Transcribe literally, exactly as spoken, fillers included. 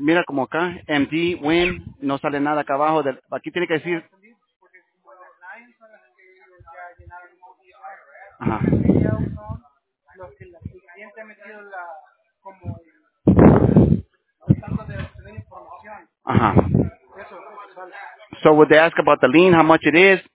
mira como acá, M D, Win, no sale nada acá abajo. Del, aquí tiene que decir, ajá, ajá. So would they ask about the lien, how much it is?